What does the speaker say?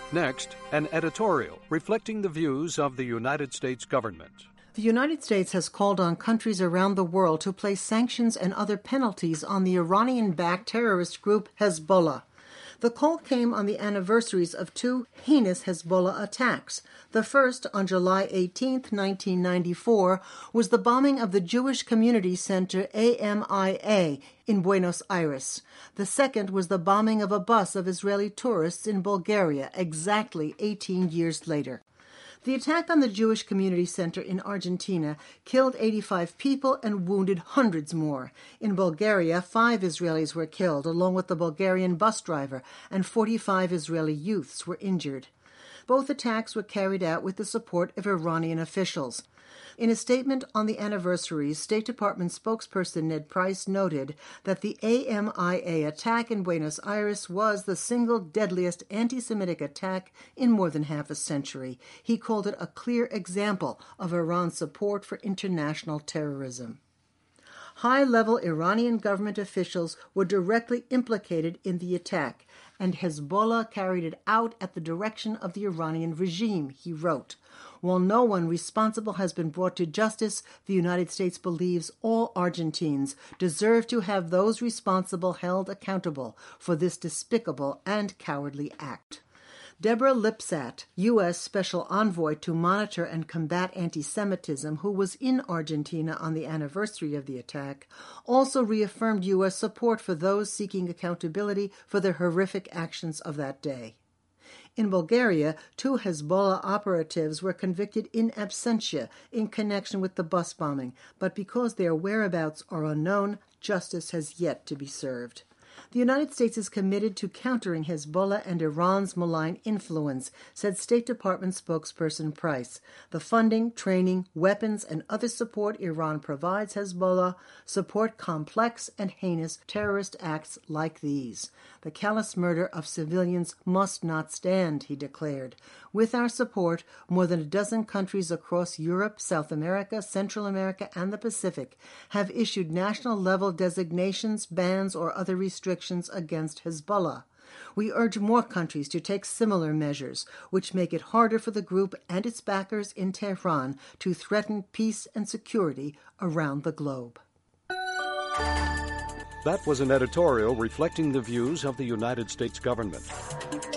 Next, an editorial reflecting the views of the United States government. The United States has called on countries around the world to place sanctions and other penalties on the Iranian-backed terrorist group Hezbollah. The call came on the anniversaries of two heinous Hezbollah attacks. The first, on July 18, 1994, was the bombing of the Jewish Community Center AMIA in Buenos Aires. The second was the bombing of a bus of Israeli tourists in Bulgaria, exactly 18 years later. The attack on the Jewish Community Center in Argentina killed 85 people and wounded hundreds more. In Bulgaria, 5 Israelis were killed, along with the Bulgarian bus driver, and 45 Israeli youths were injured. Both attacks were carried out with the support of Iranian officials. In a statement on the anniversaries, State Department spokesperson Ned Price noted that the AMIA attack in Buenos Aires was the single deadliest anti-Semitic attack in more than half a century. He called it a clear example of Iran's support for international terrorism. High-level Iranian government officials were directly implicated in the attack, and Hezbollah carried it out at the direction of the Iranian regime, he wrote. While no one responsible has been brought to justice, the United States believes all Argentines deserve to have those responsible held accountable for this despicable and cowardly act. Deborah Lipsat, U.S. Special Envoy to monitor and combat anti-Semitism, who was in Argentina on the anniversary of the attack, also reaffirmed U.S. support for those seeking accountability for the horrific actions of that day. In Bulgaria, 2 Hezbollah operatives were convicted in absentia in connection with the bus bombing, but because their whereabouts are unknown, justice has yet to be served. The United States is committed to countering Hezbollah and Iran's malign influence, said State Department spokesperson Price. The funding, training, weapons, and other support Iran provides Hezbollah support complex and heinous terrorist acts like these. The callous murder of civilians must not stand, he declared. With our support, more than a dozen countries across Europe, South America, Central America, and the Pacific have issued national-level designations, bans, or other restrictions against Hezbollah. We urge more countries to take similar measures, which make it harder for the group and its backers in Tehran to threaten peace and security around the globe. That was an editorial reflecting the views of the United States government.